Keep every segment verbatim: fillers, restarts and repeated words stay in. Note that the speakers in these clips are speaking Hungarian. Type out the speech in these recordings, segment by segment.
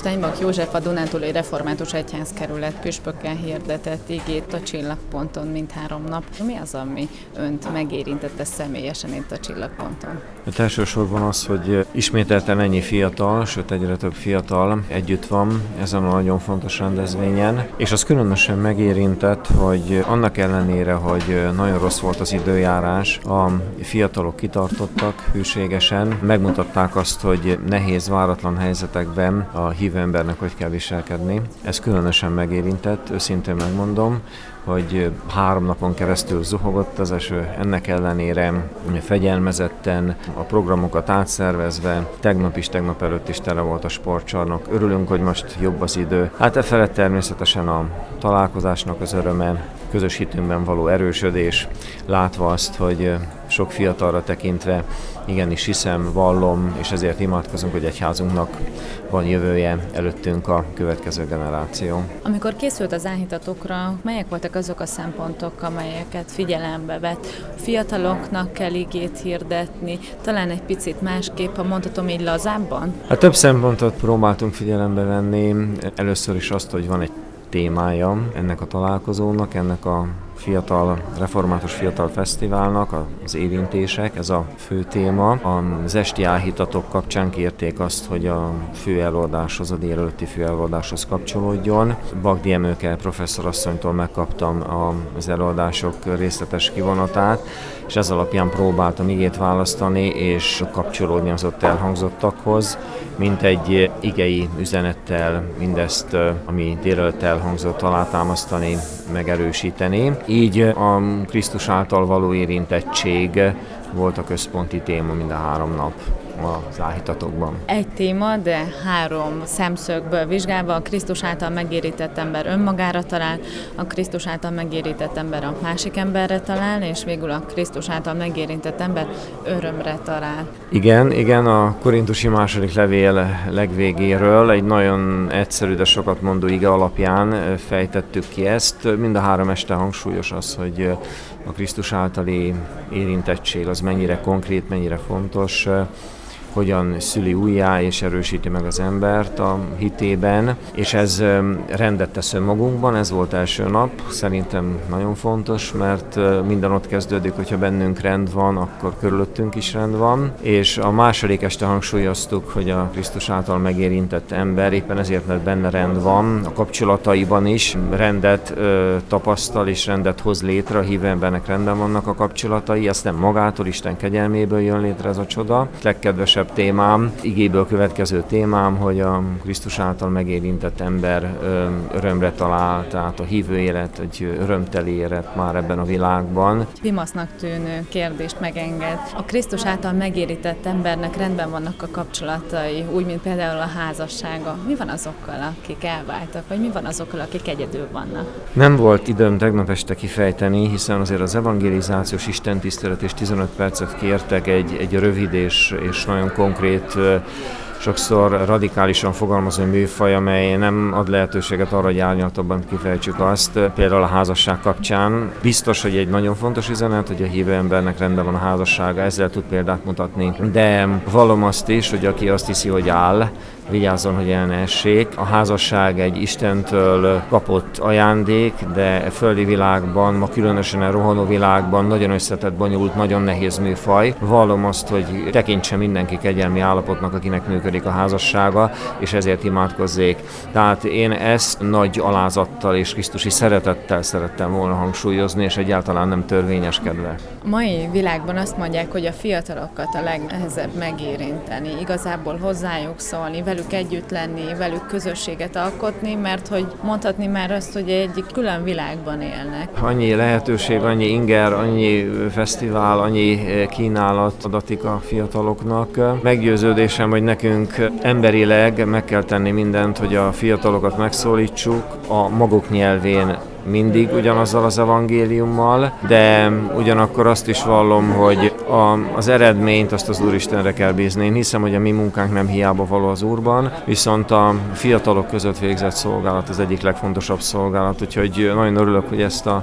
Steinbach József, a Dunántúli Református Egyházkerület püspöke hirdetett igét a Csillagponton mindhárom nap. Mi az, ami önt megérintette személyesen itt a Csillagponton? Hát elsősorban az, hogy ismételten ennyi fiatal, sőt egyre több fiatal együtt van ezen a nagyon fontos rendezvényen, és az különösen megérintett, hogy annak ellenére, hogy nagyon rossz volt az időjárás, a fiatalok kitartottak hűségesen, megmutatták azt, hogy nehéz, váratlan helyzetekben a hívő embernek hogy kell viselkedni. Ez különösen megérintett, őszintén megmondom, hogy három napon keresztül zuhogott az eső, ennek ellenére fegyelmezetten, a programokat átszervezve, tegnap is, tegnap előtt is tele volt a sportcsarnok. Örülünk, hogy most jobb az idő. Hát e felett természetesen a találkozásnak az öröme, közös hitünkben való erősödés, látva azt, hogy sok fiatalra tekintve igenis hiszem, vallom, és ezért imádkozunk, hogy egyházunknak van jövője, előttünk a következő generáció. Amikor készült az áhítatokra, melyek voltak azok a szempontok, amelyeket figyelembe vett? Fiataloknak kell igét hirdetni, talán egy picit másképp, ha mondhatom így lazábban? Hát több szempontot próbáltunk figyelembe venni. Először is azt, hogy van egy témája ennek a találkozónak, ennek a fiatal, református fiatal fesztiválnak, az érintések, ez a fő téma. Az esti áhítatok kapcsán kérték azt, hogy a főelvadáshoz, a délelőtti főelvadáshoz kapcsolódjon. Bagdi Emőke professzorasszonytól megkaptam az előadások részletes kivonatát, és ez alapján próbáltam igét választani, és kapcsolódni az ott elhangzottakhoz, mint egy igei üzenettel mindezt, ami délelőtt elhangzott, alátámasztani, megerősíteni. Így a Krisztus által való érintettség volt a központi téma mind a három nap az áhítatokban. Egy téma, de három szemszögből vizsgálva: a Krisztus által megérintett ember önmagára talál, a Krisztus által megérintett ember a másik emberre talál, és végül a Krisztus által megérintett ember örömre talál. Igen, igen, a korintusi második levél legvégéről egy nagyon egyszerű, de sokat mondó ige alapján fejtettük ki ezt. Mind a három este hangsúlyos az, hogy a Krisztus általi érintettség az mennyire konkrét, mennyire fontos, hogyan szüli újjá és erősíti meg az embert a hitében, és ez rendet tesz önmagunkban, ez volt első nap, szerintem nagyon fontos, mert minden ott kezdődik, hogyha bennünk rend van, akkor körülöttünk is rend van, és a második este hangsúlyoztuk, hogy a Krisztus által megérintett ember éppen ezért, mert benne rend van, a kapcsolataiban is rendet ö, tapasztal és rendet hoz létre, a hívő embernek rendben vannak a kapcsolatai, ezt nem magától, Isten kegyelméből jön létre ez a csoda. Legkedvesebb témám, igéből következő témám, hogy a Krisztus által megérintett ember örömre talál, tehát a hívő élet egy örömteli élet már ebben a világban. Vimasznak tűnő kérdést megenged. A Krisztus által megérintett embernek rendben vannak a kapcsolatai, úgy, mint például a házassága. Mi van azokkal, akik elváltak, vagy mi van azokkal, akik egyedül vannak? Nem volt időm tegnap este kifejteni, hiszen azért az evangelizációs istentisztelet és tizenöt percet kértek egy, egy rövid és, és nagyon konkrét, sokszor radikálisan fogalmazó műfaj, amely nem ad lehetőséget arra, hogy árnyaltabban kifejtsük azt, például a házasság kapcsán. Biztos, hogy egy nagyon fontos üzenet, hogy a hívő embernek rendben van a házassága, ezzel tud példát mutatni, de vallom azt is, hogy aki azt hiszi, hogy áll, vigyázzon, hogy el ne essék. A házasság egy Istentől kapott ajándék, de a földi világban, ma különösen a rohanó világban nagyon összetett, bonyolult, nagyon nehéz műfaj. Vallom azt, hogy tekintse mindenki kegyelmi állapotnak, akinek működik a házassága, és ezért imádkozzék. Tehát én ezt nagy alázattal és krisztusi szeretettel szerettem volna hangsúlyozni, és egyáltalán nem törvényeskedve. A mai világban azt mondják, hogy a fiatalokat a legnehezebb megérinteni, igazából hozzájuk szólni, velük együtt lenni, velük közösséget alkotni, mert hogy mondhatni már azt, hogy egy külön világban élnek. Annyi lehetőség, annyi inger, annyi fesztivál, annyi kínálat adatik a fiataloknak. Meggyőződésem, hogy nekünk emberileg meg kell tenni mindent, hogy a fiatalokat megszólítsuk a maguk nyelvén, mindig ugyanazzal az evangéliummal, de ugyanakkor azt is vallom, hogy a, az eredményt azt az Úristenre kell bízni. Én hiszem, hogy a mi munkánk nem hiába való az Úrban, viszont a fiatalok között végzett szolgálat az egyik legfontosabb szolgálat, úgyhogy nagyon örülök, hogy ezt a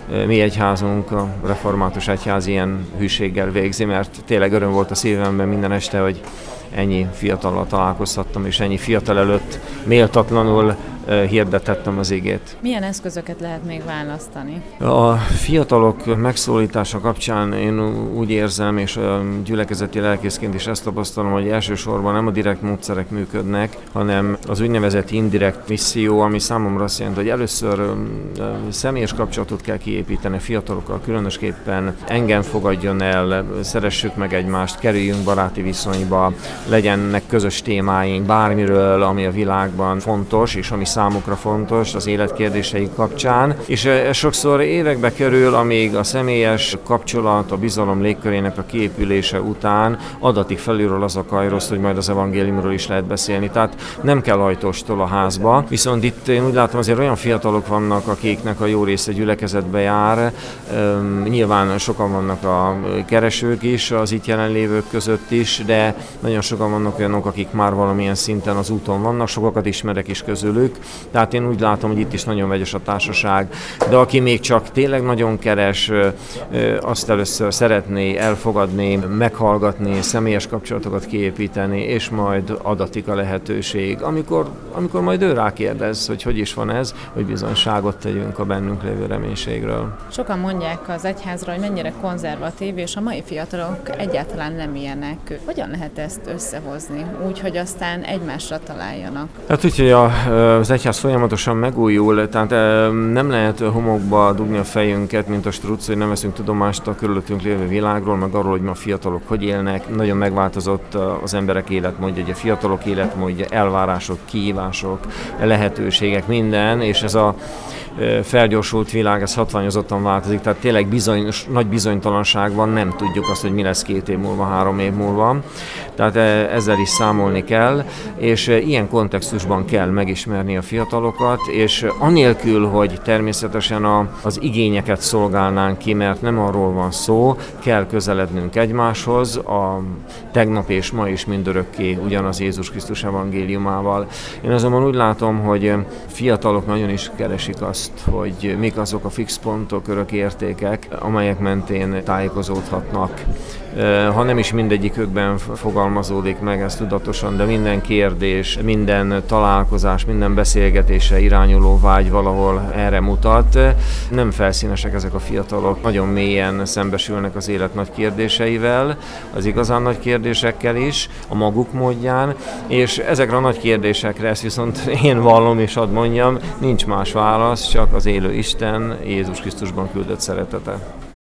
mi egyházunk, a református egyház ilyen hűséggel végzi, mert tényleg öröm volt a szívemben minden este, hogy ennyi fiatallal találkozhattam, és ennyi fiatal előtt méltatlanul hirdettettem az igét. Milyen eszközöket lehet még választani? A fiatalok megszólítása kapcsán én úgy érzem, és a gyülekezeti lelkészként is ezt tapasztalom, hogy elsősorban nem a direkt módszerek működnek, hanem az úgynevezett indirekt misszió, ami számomra azt jelenti, hogy először személyes kapcsolatot kell kiépíteni fiatalokkal, különösképpen engem fogadjon el, szeressük meg egymást, kerüljünk baráti viszonyba, legyenek közös témáink bármiről, ami a világban fontos, és ami számukra fontos az életkérdései kapcsán, és ez sokszor évekbe kerül, amíg a személyes kapcsolat, a bizalom légkörének a kiépülése után adatik felülről az a kajrosz, hogy majd az evangéliumról is lehet beszélni. Tehát nem kell ajtóstól a házba, viszont itt én úgy látom, azért olyan fiatalok vannak, akiknek a jó része gyülekezetbe jár. Nyilván sokan vannak a keresők is, az itt jelenlévők között is, de nagyon sokan vannak olyanok, akik már valamilyen szinten az úton vannak, sokakat ismerek is közülük. Tehát én úgy látom, hogy itt is nagyon vegyes a társaság, de aki még csak tényleg nagyon keres, azt először szeretné elfogadni, meghallgatni, személyes kapcsolatokat kiépíteni, és majd adatik a lehetőség. Amikor, amikor majd ő rákérdez, hogy hogy is van ez, hogy bizonyságot tegyünk a bennünk lévő reménységről. Sokan mondják az egyházra, hogy mennyire konzervatív, és a mai fiatalok egyáltalán nem ilyenek. Hogyan lehet ezt összehozni, úgy, hogy aztán egymásra találjanak? Hát úgy, hogy a az egyház folyamatosan megújul, tehát nem lehet homokba dugni a fejünket, mint a struc, hogy nem veszünk tudomást a körülöttünk lévő világról, meg arról, hogy ma a fiatalok hogy élnek. Nagyon megváltozott az emberek életmódja, a fiatalok életmódja, elvárások, kihívások, lehetőségek, minden, és ez a felgyorsult világ, ez hatványozottan változik, tehát tényleg bizony, nagy bizonytalanság van, nem tudjuk azt, hogy mi lesz két év múlva, három év múlva. Tehát ezzel is számolni kell, és ilyen kontextusban kell megismerni a fiatalokat, és anélkül, hogy természetesen a, az igényeket szolgálnánk ki, mert nem arról van szó, kell közelednünk egymáshoz, a tegnap és ma is mindörökké ugyanaz Jézus Krisztus evangéliumával. Én azonban úgy látom, hogy fiatalok nagyon is keresik azt, hogy mik azok a fix pontok, örök értékek, amelyek mentén tájékozódhatnak. Ha nem is mindegyikükben fogalmazódik meg ez tudatosan, de minden kérdés, minden találkozás, minden beszélgetésre irányuló vágy valahol erre mutat. Nem felszínesek ezek a fiatalok, nagyon mélyen szembesülnek az élet nagy kérdéseivel, az igazán nagy kérdésekkel is, a maguk módján, és ezekre a nagy kérdésekre ezt viszont én vallom és hadd mondjam, nincs más válasz, csak az élő Isten Jézus Krisztusban küldött szeretete.